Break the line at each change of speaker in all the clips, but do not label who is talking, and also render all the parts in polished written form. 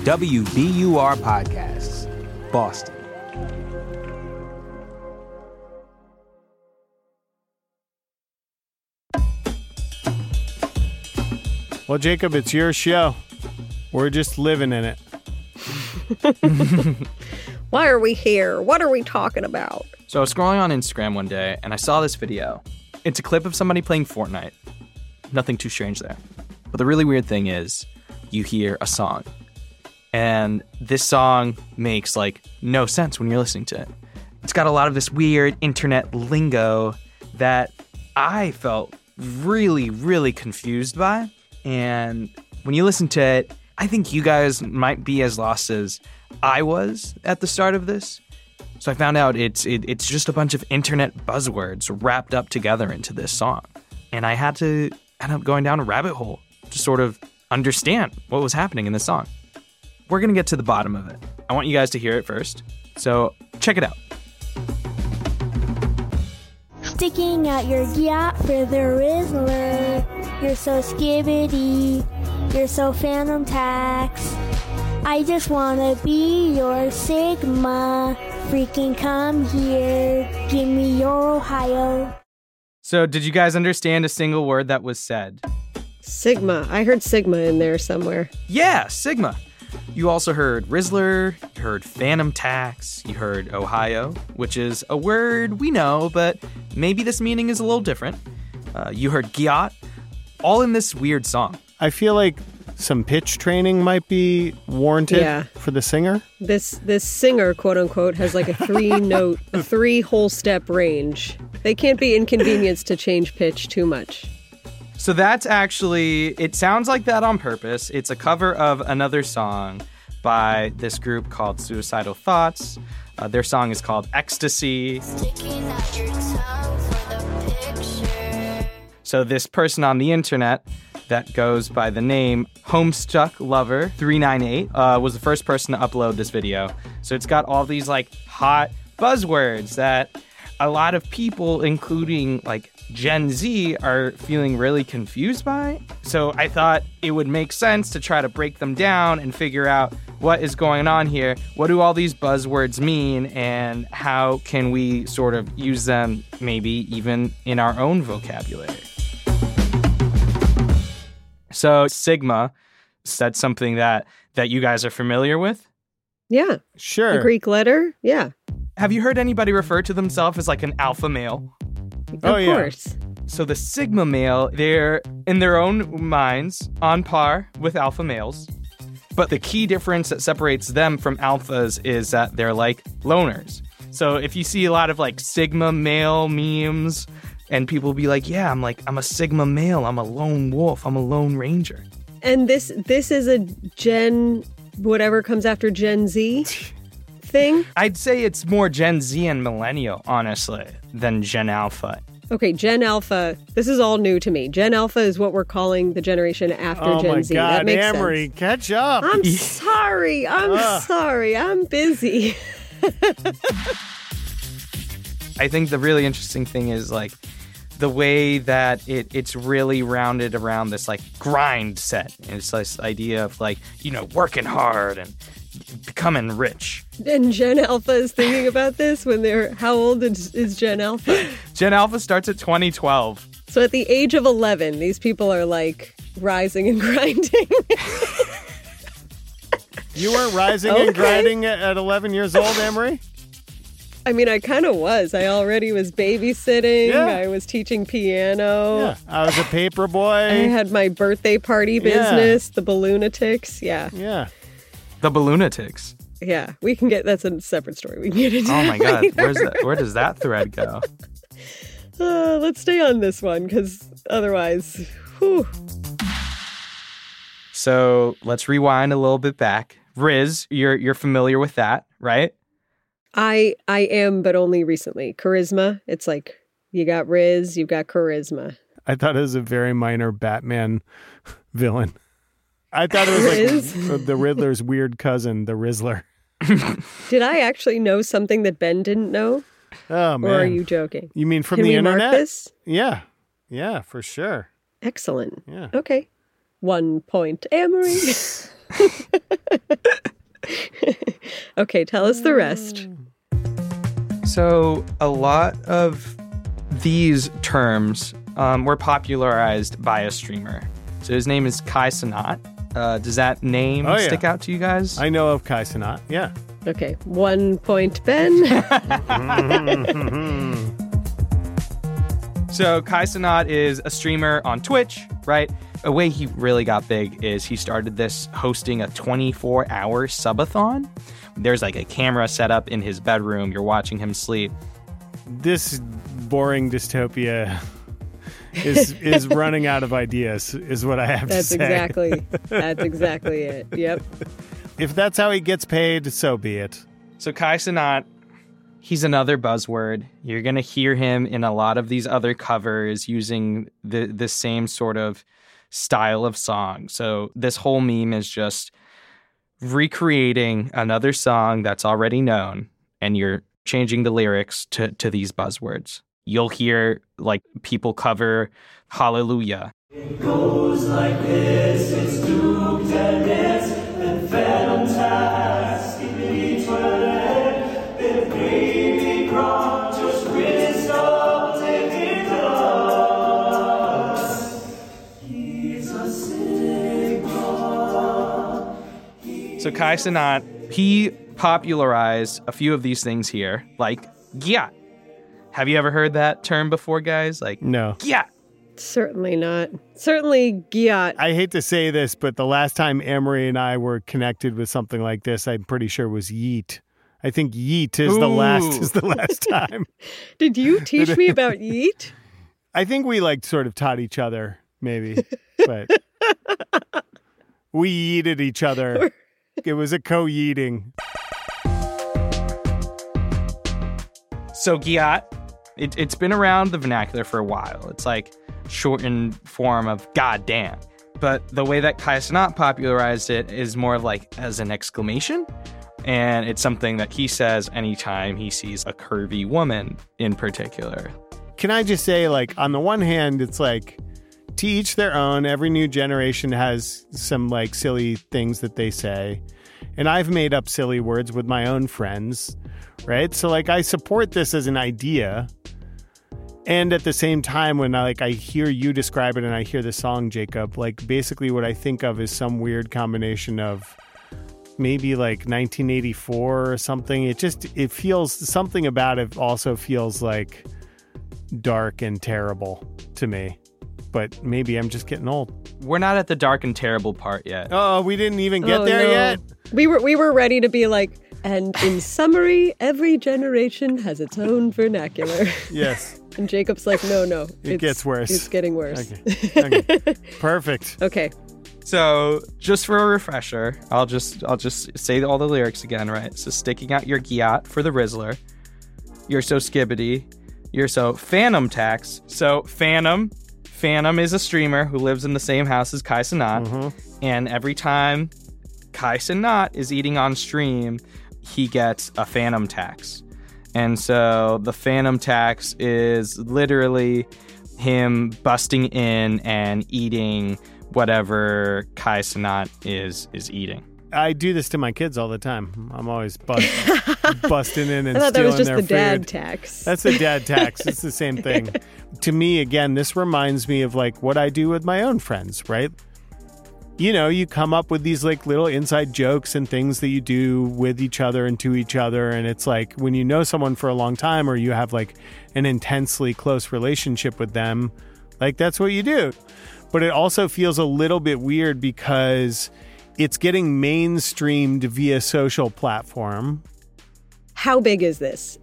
WBUR Podcasts, Boston.
Well, Jacob, it's your show. We're just living in it.
Why are we here? What are we talking about?
So I was scrolling on Instagram one day, and I saw this video. It's a clip of somebody playing Fortnite. Nothing too strange there. But the really weird thing is, you hear a song. And this song makes, no sense when you're listening to it. It's got a lot of this weird internet lingo that I felt really, really confused by. And when you listen to it, I think you guys might be as lost as I was at the start of this. So I found out it's just a bunch of internet buzzwords wrapped up together into this song. And I had to end up going down a rabbit hole to sort of understand what was happening in this song. We're going to get to the bottom of it. I want you guys to hear it first. So check it out.
Sticking out your yacht for the Rizzler. You're so skibbity. You're so Phantom Tax. I just wanna be your Sigma. Freaking come here. Give me your Ohio.
So did you guys understand a single word that was said?
Sigma. I heard Sigma in there somewhere.
Yeah, Sigma. You also heard Rizzler, you heard Phantom Tax, you heard Ohio, which is a word we know, but maybe this meaning is a little different. You heard Giat, all in this weird song.
I feel like some pitch training might be warranted for the singer.
This singer, quote unquote, has like a three whole step range. They can't be inconvenienced to change pitch too much.
So that's actually, it sounds like that on purpose. It's a cover of another song by this group called Suicidal Thoughts. Their song is called Ecstasy.
Sticking out your tongue for the picture.
So this person on the internet that goes by the name Homestuck Lover 398 was the first person to upload this video. So it's got all these hot buzzwords that a lot of people, including Gen Z, are feeling really confused by. So I thought it would make sense to try to break them down and figure out what is going on here. What do all these buzzwords mean, and how can we sort of use them maybe even in our own vocabulary? So Sigma said something that you guys are familiar with?
Yeah.
Sure.
A Greek letter? Yeah.
Have you heard anybody refer to themselves as an alpha male?
Of course.
So the Sigma male, they're in their own minds on par with alpha males. But the key difference that separates them from alphas is that they're loners. So if you see a lot of Sigma male memes, and people be yeah, I'm a Sigma male, I'm a lone wolf, I'm a lone ranger.
And this is a Gen, whatever comes after Gen Z thing?
I'd say it's more Gen Z and millennial, honestly, than Gen Alpha.
Okay, Gen Alpha, this is all new to me. Gen Alpha is what we're calling the generation after Gen Z.
Oh my God,
that makes
Amory,
sense.
catch up.
I'm sorry. I'm busy.
I think the really interesting thing is the way that it's really rounded around this grind set. And it's this idea of working hard and becoming rich.
And Gen Alpha is thinking about this when how old is Gen Alpha?
Gen Alpha starts at 2012.
So at the age of 11, these people are rising and grinding.
You weren't rising and grinding at 11 years old, Amory?
I mean, I kind of was. I already was babysitting.
Yeah.
I was teaching piano.
Yeah, I was a paper boy.
I had my birthday party business, the Balloonatics. Yeah.
Yeah.
The Balloonatics.
Yeah. That's a separate story. We can get into
Oh my God.
later.
Where does that thread go?
Let's stay on this one, because otherwise, whew.
So let's rewind a little bit back. Riz, you're familiar with that, right?
I am, but only recently. Charisma. It's you got Riz, you've got charisma.
I thought it was a very minor Batman villain. I thought it was
Riz?
the Riddler's weird cousin, the Rizzler.
Did I actually know something that Ben didn't know?
Oh, man.
Or are you joking?
You mean from
Can
the
we
internet?
mark this?
Yeah. Yeah, for sure.
Excellent.
Yeah.
Okay. 1 point, Amory. Okay, tell us the rest.
So a lot of these terms were popularized by a streamer. So his name is Kai Cenat. Does that name stick out to you guys?
I know of Kai Cenat, yeah.
Okay, 1 point, Ben.
So Kai Cenat is a streamer on Twitch, right? A way he really got big is he started this hosting a 24-hour subathon. There's like a camera set up in his bedroom. You're watching him sleep.
This boring dystopia is running out of ideas, is what I have to say.
That's exactly it. Yep.
If that's how he gets paid, so be it.
So Kai Cenat, he's another buzzword. You're going to hear him in a lot of these other covers using the same sort of style of song. So this whole meme is just recreating another song that's already known, and you're changing the lyrics to these buzzwords. You'll hear like people cover Hallelujah.
It goes like this, it's doomed and it's been fantastic, skippity twirling, been baby grown, just wisdom taking us. He's a signal.
So Kai Cenat, he popularized a few of these things here, like gyat. Have you ever heard that term before, guys? Like,
no.
Gyat.
Certainly not. Certainly gyat.
I hate to say this, but the last time Amory and I were connected with something like this, I'm pretty sure was yeet. I think yeet is the last time.
Did you teach me about yeet?
I think we like sort of taught each other, maybe, but we yeeted each other. It was a co-yeeting.
So gyat, it's been around the vernacular for a while. It's like shortened form of goddamn. But the way that Kai Cenat popularized it is more of like as an exclamation. And it's something that he says anytime he sees a curvy woman in particular.
Can I just say, like, on the one hand, it's like, to each their own. Every new generation has some, like, silly things that they say. And I've made up silly words with my own friends, right? So, like, I support this as an idea. And at the same time, when I hear you describe it and I hear the song, Jacob, like, basically what I think of is some weird combination of maybe like 1984 or something. It feels, something about it also feels like dark and terrible to me. But maybe I'm just getting old.
We're not at the dark and terrible part yet.
Oh, we didn't even get there yet?
We were ready to be like, and in summary, every generation has its own vernacular.
Yes.
And Jacob's like, no.
It gets worse.
It's getting worse.
Okay. Perfect.
Okay.
So just for a refresher, I'll just say all the lyrics again, right? So sticking out your gyat for the Rizzler. You're so skibbity. You're so Phantom Tax. So Phantom is a streamer who lives in the same house as Kai Cenat. Mm-hmm. And every time Kai Cenat is eating on stream, he gets a Phantom Tax. And so the Phantom Tax is literally him busting in and eating whatever Kai Cenat is eating.
I do this to my kids all the time. I'm always busting in and stealing their food.
I thought that was just the dad tax.
That's the dad tax. It's the same thing. To me, again, this reminds me of like what I do with my own friends, right? You know, you come up with these like little inside jokes and things that you do with each other and to each other. And it's like when you know someone for a long time or you have like an intensely close relationship with them, like that's what you do. But it also feels a little bit weird because it's getting mainstreamed via social platform.
How big is this?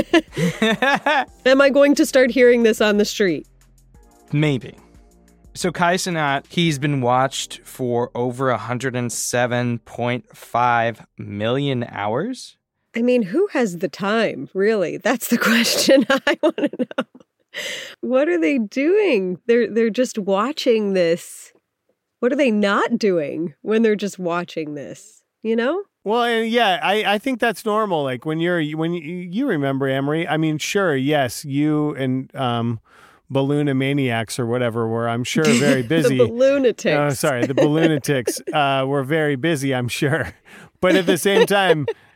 Am I going to start hearing this on the street?
Maybe. So Kai Cenat, he's been watched for over 107.5 million hours.
I mean, who has the time, really? That's the question I want to know. What are they doing? They're just watching this. What are they not doing when they're just watching this? You know?
Well, and yeah, I think that's normal. Like when you remember, Amory. I mean, sure, yes, you and Balloonamaniacs or whatever were, I'm sure, very busy.
The Balloonatics.
Oh, sorry, the Balloonatics were very busy, I'm sure. But at the same time,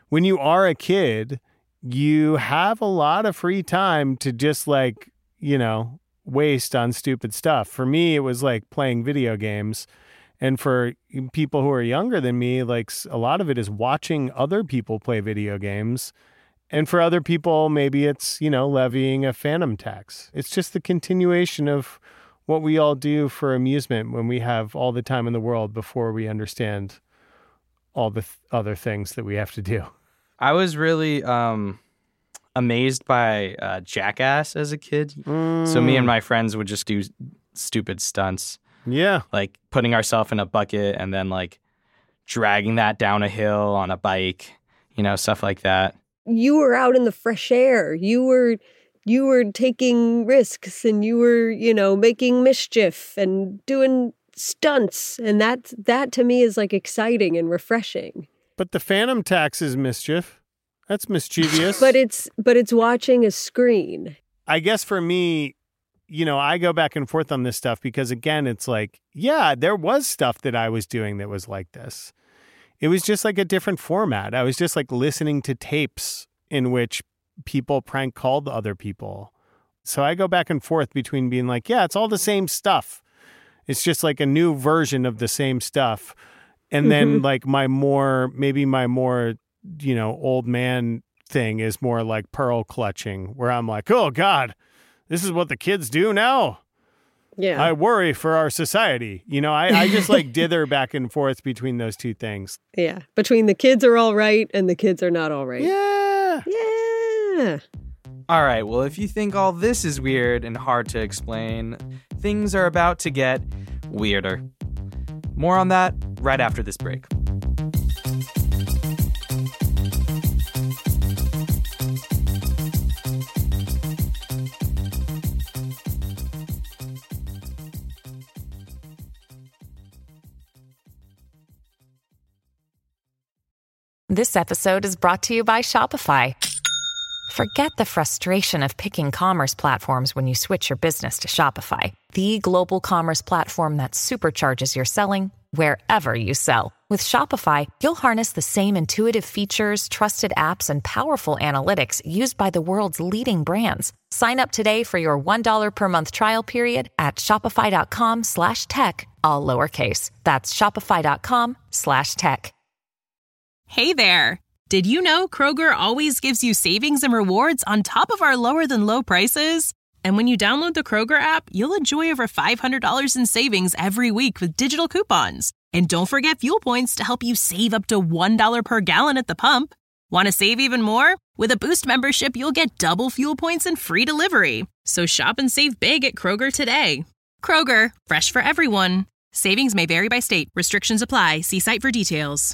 when you are a kid, you have a lot of free time to just like, waste on stupid stuff. For me, it was like playing video games. And for people who are younger than me, like a lot of it is watching other people play video games. And for other people, maybe it's, levying a phantom tax. It's just the continuation of what we all do for amusement when we have all the time in the world before we understand all the other things that we have to do.
I was really amazed by Jackass as a kid. So me and my friends would just do stupid stunts.
Yeah.
Like putting ourselves in a bucket and then like dragging that down a hill on a bike, stuff like that.
You were out in the fresh air. You were taking risks and you were, making mischief and doing stunts. And that to me is like exciting and refreshing.
But the phantom tax is mischief. That's mischievous.
But it's watching a screen.
I guess for me, I go back and forth on this stuff because again, it's like, yeah, there was stuff that I was doing that was like this. It was just like a different format. I was just like listening to tapes in which people prank called other people. So I go back and forth between being like, yeah, it's all the same stuff. It's just like a new version of the same stuff. And then like my more old man thing is more like pearl clutching, where I'm like, oh God, this is what the kids do now.
Yeah.
I worry for our society. I just like dither back and forth between those two things.
Yeah. Between the kids are all right and the kids are not all right.
Yeah.
Yeah.
All right. Well, if you think all this is weird and hard to explain, things are about to get weirder. More on that right after this break.
This episode is brought to you by Shopify. Forget the frustration of picking commerce platforms when you switch your business to Shopify, the global commerce platform that supercharges your selling wherever you sell. With Shopify, you'll harness the same intuitive features, trusted apps, and powerful analytics used by the world's leading brands. Sign up today for your $1 per month trial period at shopify.com/tech, all lowercase. That's shopify.com/tech.
Hey there! Did you know Kroger always gives you savings and rewards on top of our lower than low prices? And when you download the Kroger app, you'll enjoy over $500 in savings every week with digital coupons. And don't forget fuel points to help you save up to $1 per gallon at the pump. Want to save even more? With a Boost membership, you'll get double fuel points and free delivery. So shop and save big at Kroger today. Kroger, fresh for everyone. Savings may vary by state. Restrictions apply. See site for details.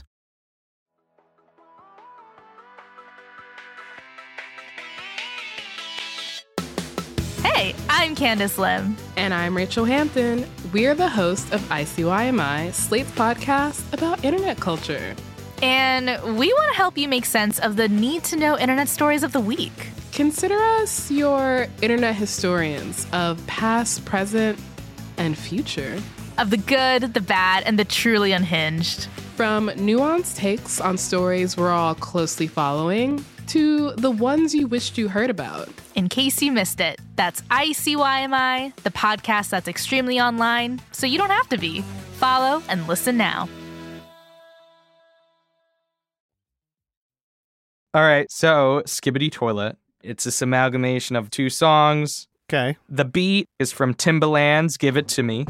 Hey, I'm Candace Lim.
And I'm Rachel Hampton. We're the hosts of ICYMI, Slate's podcast about internet culture.
And we want to help you make sense of the need-to-know internet stories of the week.
Consider us your internet historians of past, present, and future.
Of the good, the bad, and the truly unhinged.
From nuanced takes on stories we're all closely following to the ones you wished you heard about.
In case you missed it, that's ICYMI, the podcast that's extremely online, so you don't have to be. Follow and listen now.
All right, so Skibbity Toilet. It's this amalgamation of two songs.
Okay.
The beat is from Timbaland's Give It To Me.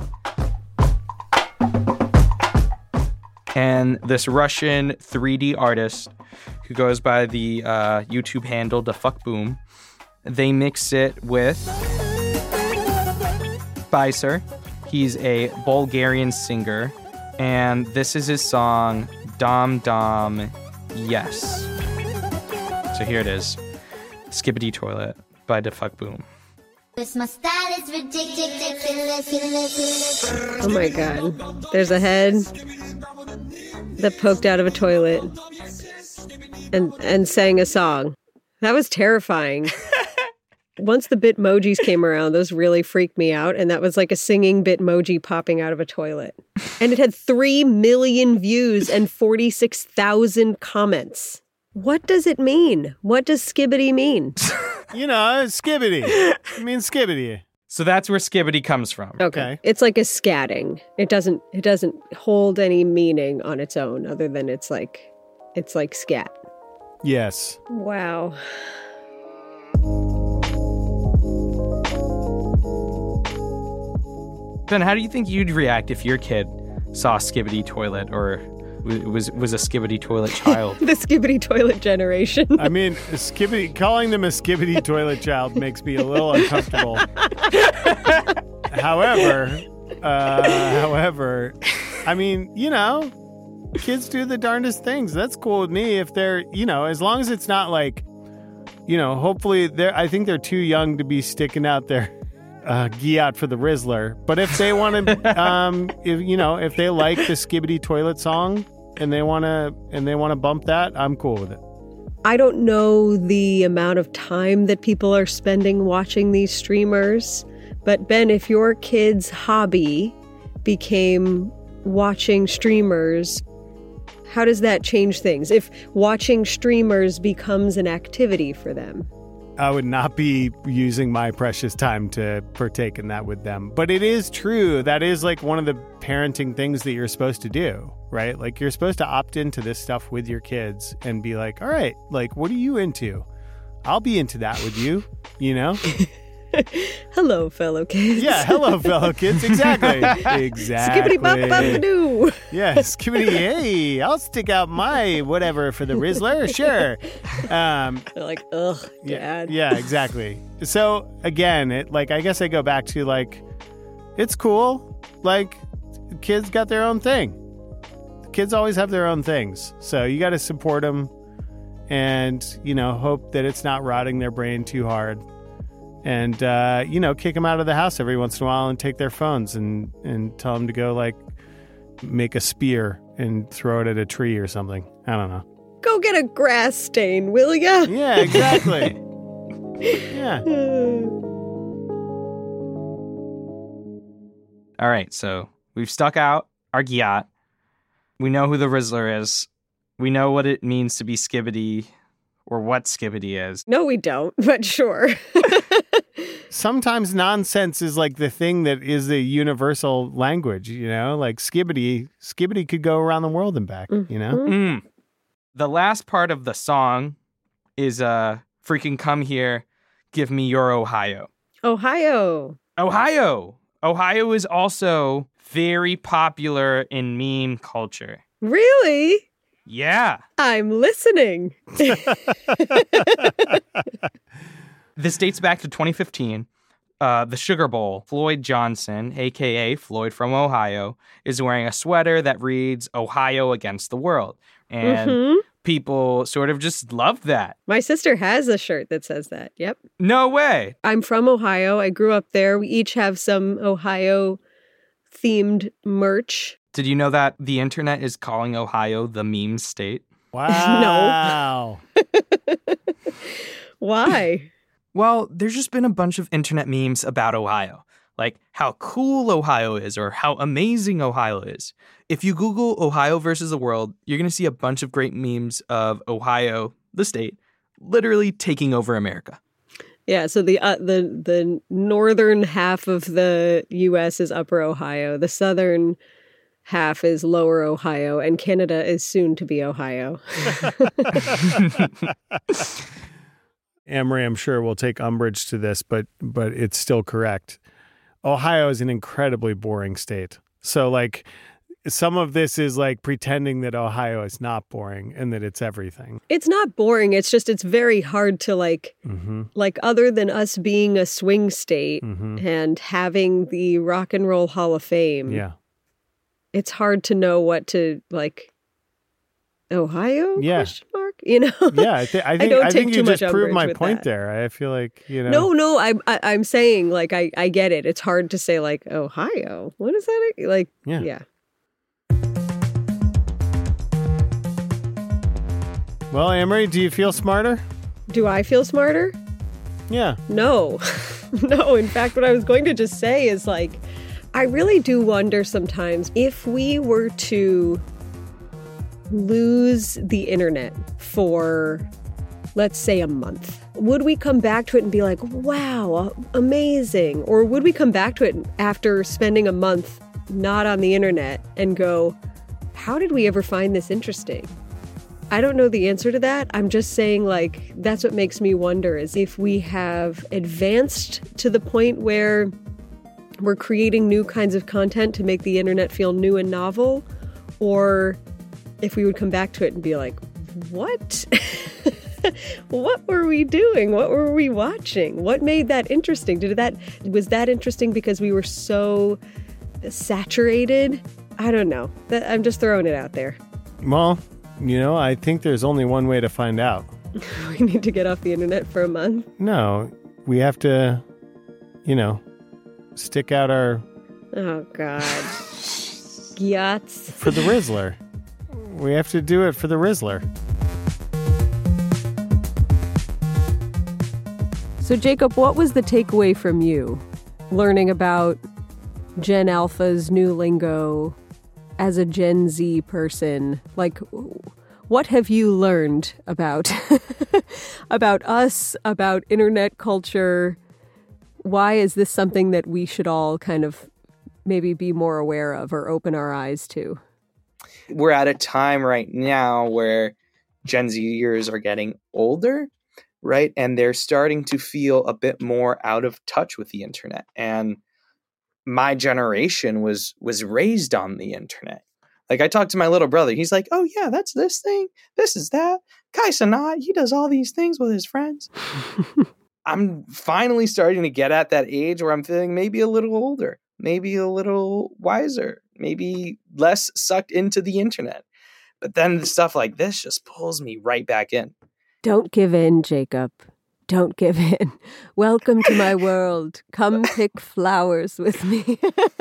And this Russian 3D artist who goes by the YouTube handle Da Fuck Boom. They mix it with Bicer. He's a Bulgarian singer. And this is his song, Dom Dom Yes. So here it is. Skibbity Toilet by Da Fuck Boom.
Oh my God. There's a head that poked out of a toilet and sang a song. That was terrifying. Once the Bitmojis came around, those really freaked me out. And that was like a singing Bitmoji popping out of a toilet. And it had 3 million views and 46,000 comments. What does it mean? What does skibbity mean?
Skibbity. It means skibbity.
So that's where skibbity comes from.
Okay. It's like a scatting. It doesn't hold any meaning on its own other than it's like scat.
Yes.
Wow.
Ben, how do you think you'd react if your kid saw a skibbity toilet or was a skibbity toilet child?
The skibbity toilet generation.
I mean, calling them a skibbity toilet child makes me a little uncomfortable. However, I mean, kids do the darndest things. That's cool with me if they're, as long as it's not like, hopefully I think they're too young to be sticking out their Giat for the Rizzler. But if they want to, if they like the skibbity toilet song and they want to bump that, I'm cool with it.
I don't know the amount of time that people are spending watching these streamers, but Ben, if your kid's hobby became watching streamers, how does that change things? If watching streamers becomes an activity for them?
I would not be using my precious time to partake in that with them. But it is true. That is like one of the parenting things that you're supposed to do, right? Like you're supposed to opt into this stuff with your kids and be like, all right, like, what are you into? I'll be into that with you,
Hello, fellow kids.
Yeah, hello, fellow kids. Exactly.
Skibbity bop bop doo.
Yeah, skibbity, hey, I'll stick out my whatever for the Rizzler. Sure.
They're like, ugh, Dad.
Yeah, exactly. So again, I guess I go back to it's cool. Like, kids got their own thing. Kids always have their own things. So you got to support them and, hope that it's not rotting their brain too hard. And, kick them out of the house every once in a while and take their phones and tell them to go, make a spear and throw it at a tree or something. I don't know.
Go get a grass stain, will ya?
Yeah, exactly. Yeah.
All right, so we've stuck out our Giat. We know who the Rizzler is. We know what it means to be skibbity or what skibbity is.
No, we don't, but sure.
Sometimes nonsense is like the thing that is the universal language, like skibbity could go around the world and back,
The last part of the song is freaking come here, give me your Ohio.
Ohio
is also very popular in meme culture.
Really?
Yeah.
I'm listening.
This dates back to 2015. The Sugar Bowl. Floyd Johnson, a.k.a. Floyd from Ohio, is wearing a sweater that reads Ohio against the world. And people sort of just loved that.
My sister has a shirt that says that. Yep.
No way.
I'm from Ohio. I grew up there. We each have some Ohio-themed merch.
Did you know that the internet is calling Ohio the meme state?
Wow.
No. Why?
Well, there's just been a bunch of internet memes about Ohio, like how cool Ohio is or how amazing Ohio is. If you Google Ohio versus the world, you're going to see a bunch of great memes of Ohio, the state, literally taking over America.
Yeah, so the northern half of the U.S. is Upper Ohio. The southern half is Lower Ohio, and Canada is soon to be Ohio.
Amory, I'm sure, will take umbrage to this, but it's still correct. Ohio is an incredibly boring state. So, some of this is pretending that Ohio is not boring and that it's everything.
It's not boring. It's just it's very hard to other than us being a swing state and having the Rock and Roll Hall of Fame.
Yeah.
It's hard to know what to Ohio?
Yeah.
Question mark?
Yeah, I think you just proved my point there. I feel like,
No, I'm saying I get it. It's hard to say Ohio. What is that? Yeah.
Well, Amory, do you feel smarter?
Do I feel smarter?
Yeah.
No. No, in fact, what I was going to just say is I really do wonder sometimes if we were to lose the internet for, let's say, a month, would we come back to it and be like, wow, amazing? Or would we come back to it after spending a month not on the internet and go, how did we ever find this interesting? I don't know the answer to that. I'm just saying, like, that's what makes me wonder, is if we have advanced to the point where we're creating new kinds of content to make the internet feel new and novel, or if we would come back to it and be like, what? What were we doing? What were we watching? What made that interesting? Was that interesting because we were so saturated? I don't know. I'm just throwing it out there.
Well, I think there's only one way to find out.
We need to get off the internet for a month?
No, we have to, stick out our...
Oh, God. Yachts.
For the Rizzler. We have to do it for the Rizzler.
So, Jacob, what was the takeaway from you learning about Gen Alpha's new lingo as a Gen Z person? Like, what have you learned about about us, about internet culture? Why is this something that we should all kind of maybe be more aware of or open our eyes to?
We're at a time right now where Gen Zers are getting older, right? And they're starting to feel a bit more out of touch with the internet. And my generation was raised on the internet. Like, I talked to my little brother. He's like, oh, yeah, that's this thing. This is that. Kai Cenat, he does all these things with his friends. I'm finally starting to get at that age where I'm feeling maybe a little older, maybe a little wiser, maybe less sucked into the internet. But then stuff like this just pulls me right back in.
Don't give in, Jacob. Don't give in. Welcome to my world. Come pick flowers with me.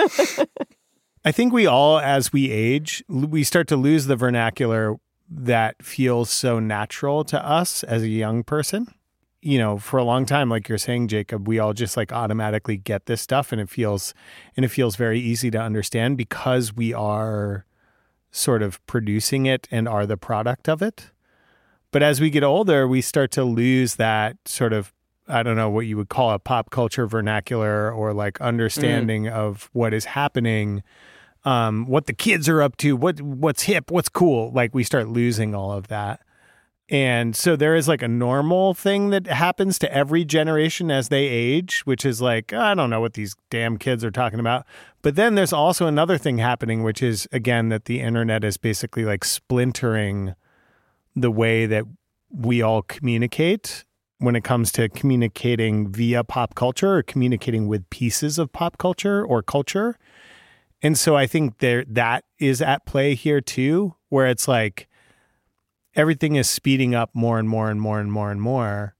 I think we all, as we age, we start to lose the vernacular that feels so natural to us as a young person. For a long time, like you're saying, Jacob, we all just like automatically get this stuff, and it feels very easy to understand because we are sort of producing it and are the product of it. But as we get older, we start to lose that sort of, I don't know what you would call a pop culture vernacular or like understanding of what is happening, what the kids are up to, what's hip, what's cool. Like we start losing all of that. And so there is like a normal thing that happens to every generation as they age, which is like, I don't know what these damn kids are talking about. But then there's also another thing happening, which is, again, that the internet is basically like splintering the way that we all communicate when it comes to communicating via pop culture or communicating with pieces of pop culture or culture. And so I think that is at play here too, where it's like everything is speeding up more and more and more and more and more.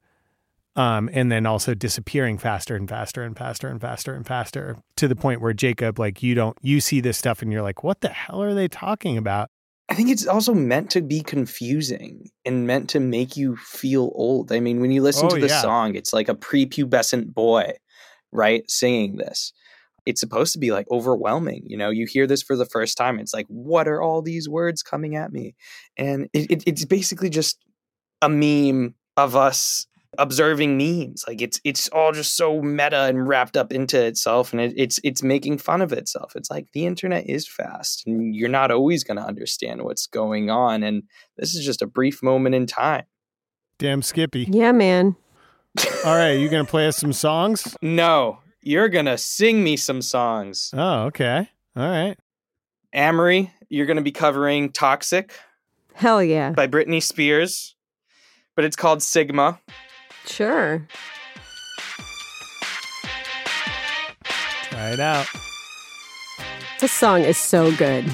And then also disappearing faster and faster and faster and faster and faster to the point where, Jacob, like you see this stuff and you're like, what the hell are they talking about?
I think it's also meant to be confusing and meant to make you feel old. I mean, when you listen to the song, it's like a prepubescent boy, right, singing this. It's supposed to be like overwhelming. You hear this for the first time. It's like, what are all these words coming at me? And it's basically just a meme of us observing memes. Like it's all just so meta and wrapped up into itself, and it's making fun of itself. It's like the internet is fast, and you're not always going to understand what's going on, and this is just a brief moment in time.
Damn Skippy.
Yeah, man.
All right, you gonna play us some songs?
No, you're gonna sing me some songs.
Oh, okay. All right.
Amory, you're gonna be covering "Toxic."
Hell yeah.
By Britney Spears, but it's called Sigma.
Sure.
Try it out.
This song is so good.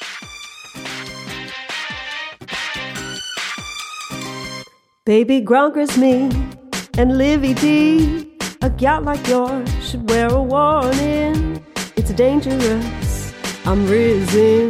Baby Gronkers me and Livy D. A yacht like yours should wear a warning. It's dangerous. I'm risen.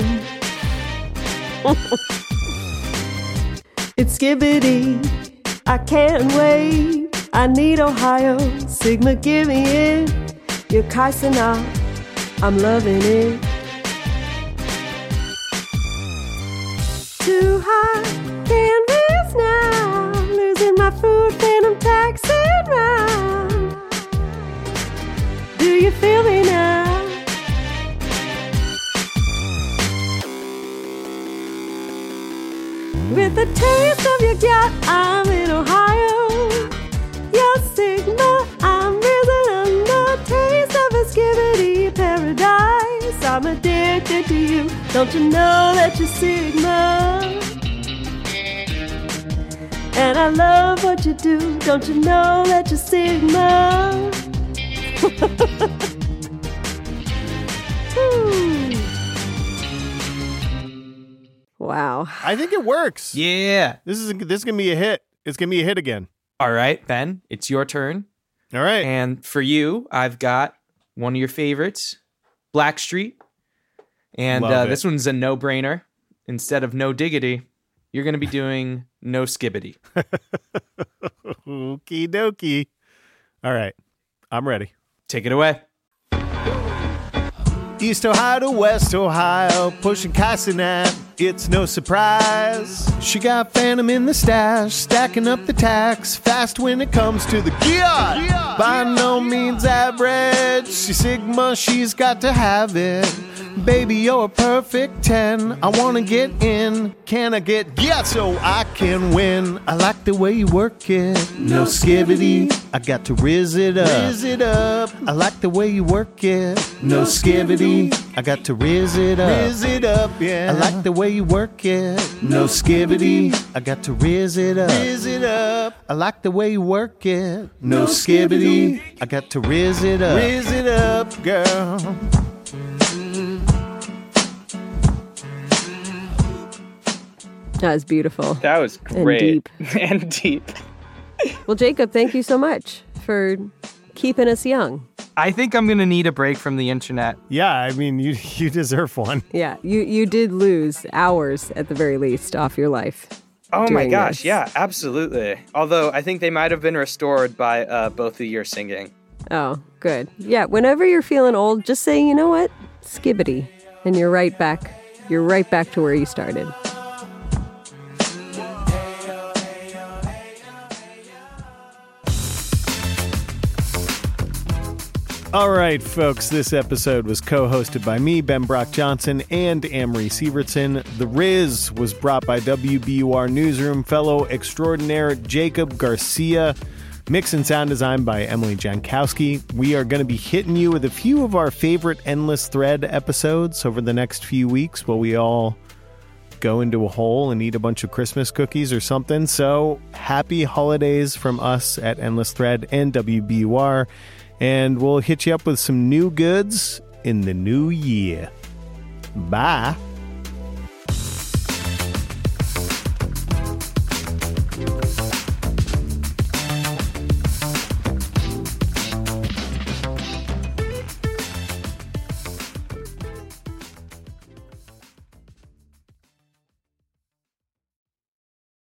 It's Skibbity. I can't wait. I need Ohio. Sigma, give me it. You're Kai Cenat. I'm loving it. too high. Canvas now, losing my food, phantom taxing round. Do you feel me now? With a taste of your yacht, I'm in Ohio. Your Sigma, I'm risen under. Taste of a skibbity paradise. I'm addicted to you. Don't you know that you're Sigma? And I love what you do. Don't you know that you're Sigma? Wow.
I think it works.
Yeah.
This is gonna be a hit. It's gonna be a hit again.
All right, Ben, it's your turn.
All right.
And for you, I've got one of your favorites, Blackstreet. And this one's a no-brainer. Instead of no diggity, you're going to be doing no skibbity.
Okie dokie. All right. I'm ready.
Take it away.
East Ohio to West Ohio, pushing Cassinet, it's no surprise. She got Phantom in the stash, stacking up the tax, fast when it comes to the gear. By no means average, she's Sigma, she's got to have it. Baby, you're a perfect 10. I want to get in. Can I get so I can win? I like the way you work it. No skibbity. I got to riz it up. Riz it up. I like the way you work it. No skibbity. I got to riz it up. Riz it up, yeah. I like the way you work it. No skibbity. I got to riz it up. Riz it up. I like the way you work it. No skibbity. I got to riz it up. Riz it up, girl.
That was beautiful.
That was great.
And deep.
And deep.
Well, Jacob, thank you so much for keeping us young.
I think I'm going to need a break from the internet.
Yeah, I mean, you deserve one.
Yeah, you did lose hours at the very least off your life.
Oh my gosh,
this.
yeah, absolutely. Although I think they might have been restored by both of your singing.
Oh, good. Yeah, whenever you're feeling old, just say, you know what? Skibbity. And you're right back. You're right back to where you started.
All right, folks, this episode was co-hosted by me, Ben Brock Johnson, and Amory Sievertson. The Riz was brought by WBUR Newsroom fellow extraordinaire Jacob Garcia. Mix and sound design by Emily Jankowski. We are going to be hitting you with a few of our favorite Endless Thread episodes over the next few weeks while we all go into a hole and eat a bunch of Christmas cookies or something. So happy holidays from us at Endless Thread and WBUR. And we'll hit you up with some new goods in the new year. Bye.